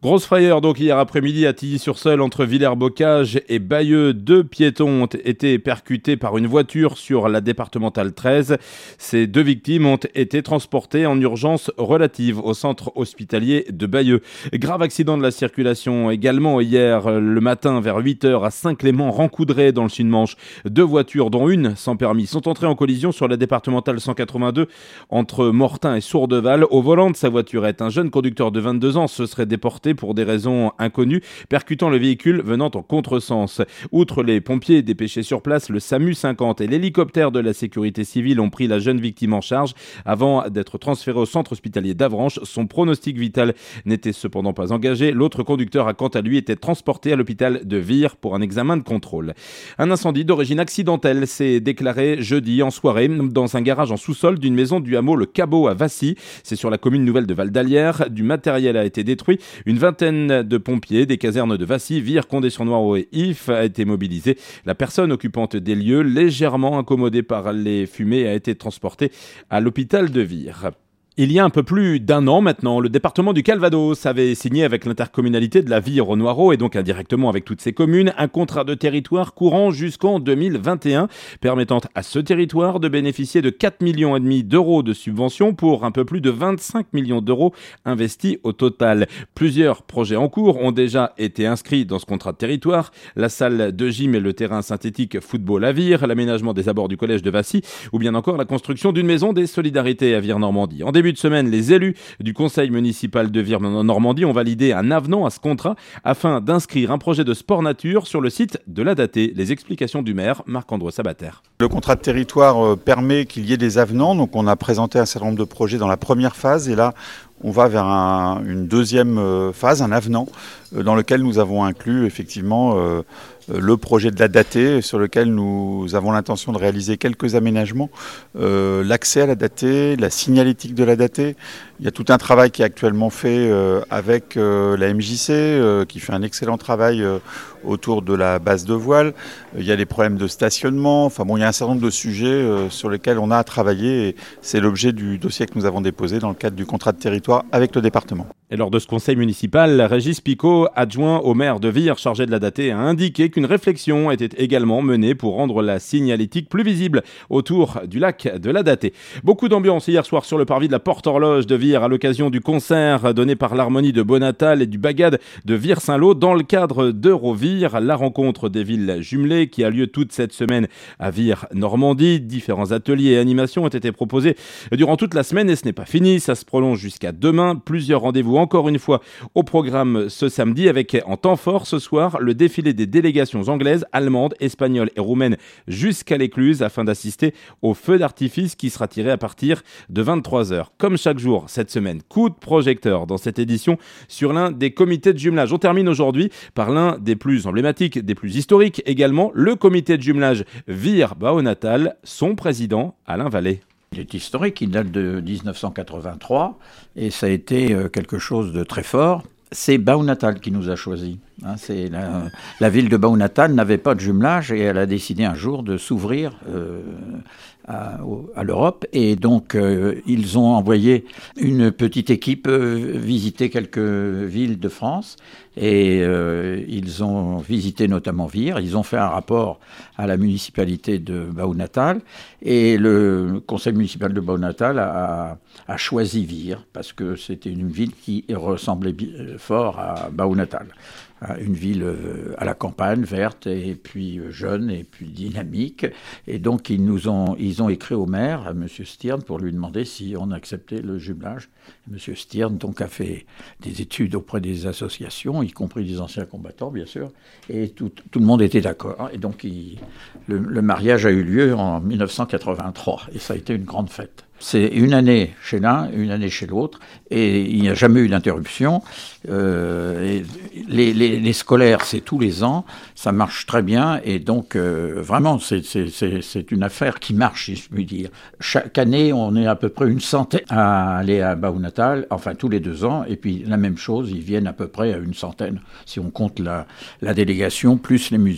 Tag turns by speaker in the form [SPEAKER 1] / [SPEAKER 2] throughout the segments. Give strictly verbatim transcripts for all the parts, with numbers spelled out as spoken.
[SPEAKER 1] Grosse frayeur donc hier après-midi à Tilly-sur-Seul entre Villers-Bocage et Bayeux. Deux piétons ont été percutés par une voiture sur la départementale treize. Ces deux victimes ont été transportées en urgence relative au centre hospitalier de Bayeux. Grave accident de la circulation également hier le matin vers huit heures à Saint-Clément-Rancoudray dans le Sud-Manche. Deux voitures dont une sans permis sont entrées en collision sur la départementale cent quatre-vingt-deux entre Mortain et Sourdeval. Au volant de sa voiturette, un jeune conducteur de vingt-deux ans se serait déporté pour des raisons inconnues, percutant le véhicule venant en contresens. Outre les pompiers dépêchés sur place, le SAMU cinquante et l'hélicoptère de la sécurité civile ont pris la jeune victime en charge avant d'être transféré au centre hospitalier d'Avranches. Son pronostic vital n'était cependant pas engagé. L'autre conducteur a quant à lui été transporté à l'hôpital de Vire pour un examen de contrôle. Un incendie d'origine accidentelle s'est déclaré jeudi en soirée dans un garage en sous-sol d'une maison du hameau Le Cabot à Vassy. C'est sur la commune nouvelle de Val-d'Alière. Du matériel a été détruit. Une vingtaine de pompiers des casernes de Vassy, Vire, Condé-sur-Noireau et If a été mobilisée. La personne occupante des lieux, légèrement incommodée par les fumées, a été transportée à l'hôpital de Vire. Il y a un peu plus d'un an maintenant, le département du Calvados avait signé avec l'intercommunalité de la Vire-au-Noireau et donc indirectement avec toutes ses communes un contrat de territoire courant jusqu'en deux mille vingt et un, permettant à ce territoire de bénéficier de quatre virgule cinq millions d'euros de subventions pour un peu plus de vingt-cinq millions d'euros investis au total. Plusieurs projets en cours ont déjà été inscrits dans ce contrat de territoire. La salle de gym et le terrain synthétique football à Vire, l'aménagement des abords du collège de Vassy ou bien encore la construction d'une maison des solidarités à Vire-Normandie. En début de semaine, les élus du conseil municipal de Vire-Normandie ont validé un avenant à ce contrat afin d'inscrire un projet de sport nature sur le site de la Datée. Les explications du maire, Marc-André Sabater.
[SPEAKER 2] Le contrat de territoire permet qu'il y ait des avenants, donc on a présenté un certain nombre de projets dans la première phase et là on va vers un, une deuxième phase, un avenant, dans lequel nous avons inclus effectivement euh, le projet de la Datée, sur lequel nous avons l'intention de réaliser quelques aménagements. Euh, l'accès à la Datée, la signalétique de la Datée. Il y a tout un travail qui est actuellement fait euh, avec euh, la M J C, euh, qui fait un excellent travail euh, autour de la base de voile. Il y a les problèmes de stationnement. Enfin bon, il y a un certain nombre de sujets euh, sur lesquels on a à travailler. Et c'est l'objet du dossier que nous avons déposé dans le cadre du contrat de territoire avec le département.
[SPEAKER 1] Et lors de ce conseil municipal, Régis Picot, adjoint au maire de Vire chargé de la Datée, a indiqué qu'une réflexion était également menée pour rendre la signalétique plus visible autour du lac de la Datée. Beaucoup d'ambiance hier soir sur le parvis de la Porte-Horloge de Vire à l'occasion du concert donné par l'Harmonie de Beaunatal et du Bagad de Vire-Saint-Lô dans le cadre d'Eurovire, la rencontre des villes jumelées qui a lieu toute cette semaine à Vire-Normandie. Différents ateliers et animations ont été proposés durant toute la semaine et ce n'est pas fini, ça se prolonge jusqu'à demain. Plusieurs rendez-vous encore une fois au programme ce samedi avec en temps fort ce soir le défilé des délégations anglaises, allemandes, espagnoles et roumaines jusqu'à l'Écluse afin d'assister au feu d'artifice qui sera tiré à partir de vingt-trois heures. Comme chaque jour cette semaine, coup de projecteur dans cette édition sur l'un des comités de jumelage. On termine aujourd'hui par l'un des plus emblématiques, des plus historiques également, le comité de jumelage Vire-Baonatal, son président Alain Vallée.
[SPEAKER 3] Il est historique, il date de dix-neuf cent quatre-vingt-trois et ça a été quelque chose de très fort. C'est Baonatal qui nous a choisis. Hein, c'est la, la ville de Baonatal n'avait pas de jumelage et elle a décidé un jour de s'ouvrir euh, à, à l'Europe. Et donc, euh, ils ont envoyé une petite équipe euh, visiter quelques villes de France. Et euh, ils ont visité notamment Vire. Ils ont fait un rapport à la municipalité de Baonatal. Et le conseil municipal de Baonatal a, a choisi Vire parce que c'était une ville qui ressemblait fort à Baonatal. Une ville à la campagne, verte, et puis jeune, et puis dynamique. Et donc, ils nous ont, ils ont écrit au maire, à M. Stirn, pour lui demander si on acceptait le jumelage. M. Stirn, donc, a fait des études auprès des associations, y compris des anciens combattants, bien sûr, et tout, tout le monde était d'accord. Et donc, il, le, le mariage a eu lieu en dix-neuf cent quatre-vingt-trois, et ça a été une grande fête. C'est une année chez l'un, une année chez l'autre, et il n'y a jamais eu d'interruption. Euh, et les, les, les scolaires, c'est tous les ans, ça marche très bien, et donc euh, vraiment, c'est, c'est, c'est, c'est une affaire qui marche, si je puis dire. Chaque année, on est à peu près une centaine à aller à Baonatal, enfin tous les deux ans, et puis la même chose, ils viennent à peu près à une centaine, si on compte la, la délégation plus les musiques.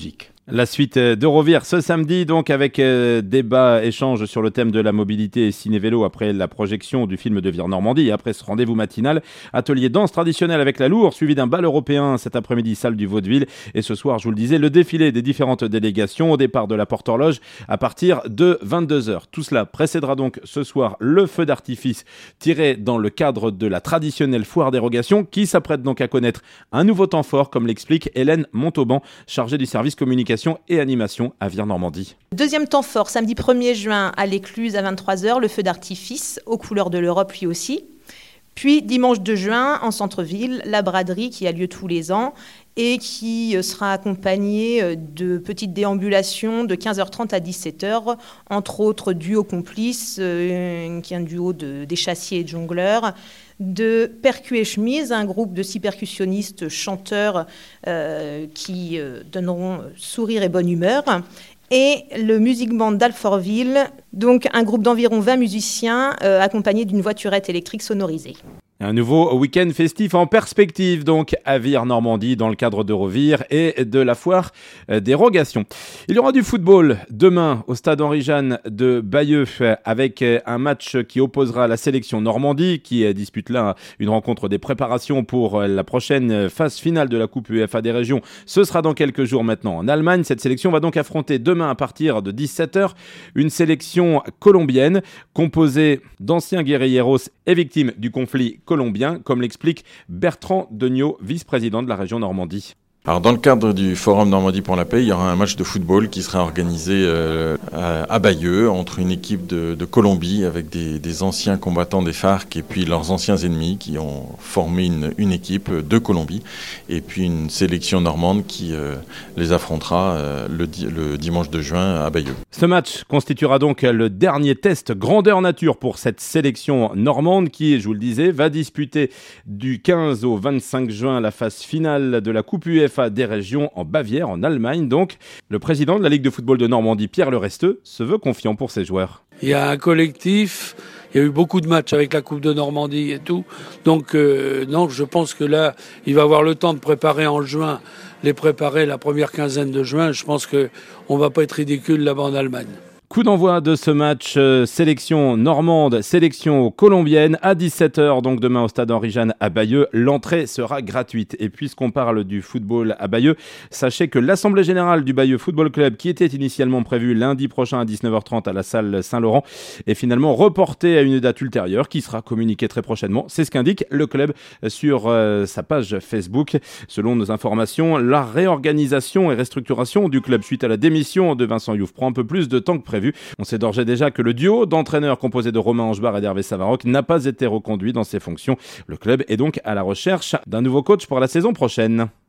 [SPEAKER 1] La suite d'Eurovir ce samedi, donc avec euh, débat, échange sur le thème de la mobilité et ciné-vélo après la projection du film de Vire Normandie et après ce rendez-vous matinal. Atelier danse traditionnelle avec la Lourde, suivi d'un bal européen cet après-midi, salle du Vaudeville. Et ce soir, je vous le disais, le défilé des différentes délégations au départ de la Porte Horloge à partir de vingt-deux heures. Tout cela précédera donc ce soir le feu d'artifice tiré dans le cadre de la traditionnelle foire dérogation qui s'apprête donc à connaître un nouveau temps fort, comme l'explique Hélène Montauban, chargée du service communication et animation à Vire Normandie.
[SPEAKER 4] Deuxième temps fort, samedi premier juin à l'Écluse à vingt-trois heures, le feu d'artifice aux couleurs de l'Europe lui aussi. Puis dimanche deux juin, en centre-ville, la braderie qui a lieu tous les ans et qui sera accompagnée de petites déambulations de quinze heures trente à dix-sept heures, entre autres duo complice, euh, qui est un duo de, des chassiers et de jongleurs, de Percu et Chemise, un groupe de six percussionnistes chanteurs euh, qui euh, donneront sourire et bonne humeur, et le Music Band d'Alfortville, donc un groupe d'environ vingt musiciens euh, accompagnés d'une voiturette électrique sonorisée.
[SPEAKER 1] Un nouveau week-end festif en perspective donc à Vire Normandie dans le cadre d'Eurovir et de la foire dérogation. Il y aura du football demain au stade Henri-Jeanne de Bayeux avec un match qui opposera la sélection Normandie qui dispute là une rencontre des préparations pour la prochaine phase finale de la Coupe UEFA des régions. Ce sera dans quelques jours maintenant en Allemagne. Cette sélection va donc affronter demain à partir de dix-sept heures une sélection colombienne composée d'anciens guerrilleros et victimes du conflit colombien, comme l'explique Bertrand Degnaud, vice-président de la région Normandie.
[SPEAKER 5] Alors dans le cadre du Forum Normandie pour la paix, il y aura un match de football qui sera organisé euh, à, à Bayeux entre une équipe de, de Colombie avec des, des anciens combattants des FARC et puis leurs anciens ennemis qui ont formé une, une équipe de Colombie et puis une sélection normande qui euh, les affrontera euh, le, le dimanche de juin à Bayeux.
[SPEAKER 1] Ce match constituera donc le dernier test grandeur nature pour cette sélection normande qui, je vous le disais, va disputer du quinze au vingt-cinq juin la phase finale de la Coupe UEFA des régions en Bavière, en Allemagne. Donc, le président de la Ligue de football de Normandie, Pierre Leresteux, se veut confiant pour ses joueurs.
[SPEAKER 6] Il y a un collectif, il y a eu beaucoup de matchs avec la Coupe de Normandie et tout. Donc, euh, non, je pense que là, il va avoir le temps de préparer en juin, les préparer la première quinzaine de juin. Je pense qu'on ne va pas être ridicule là-bas en Allemagne.
[SPEAKER 1] Coup d'envoi de ce match euh, sélection normande, sélection colombienne à dix-sept heures, donc demain au stade Henri-Jeanne à Bayeux. L'entrée sera gratuite. Et puisqu'on parle du football à Bayeux, sachez que l'Assemblée Générale du Bayeux Football Club, qui était initialement prévue lundi prochain à dix-neuf heures trente à la salle Saint-Laurent, est finalement reportée à une date ultérieure qui sera communiquée très prochainement. C'est ce qu'indique le club sur euh, sa page Facebook. Selon nos informations, la réorganisation et restructuration du club suite à la démission de Vincent Youf prend un peu plus de temps que prévu. On sait d'ores et déjà que le duo d'entraîneurs composé de Romain Angebar et d'Hervé Savaroc n'a pas été reconduit dans ses fonctions. Le club est donc à la recherche d'un nouveau coach pour la saison prochaine.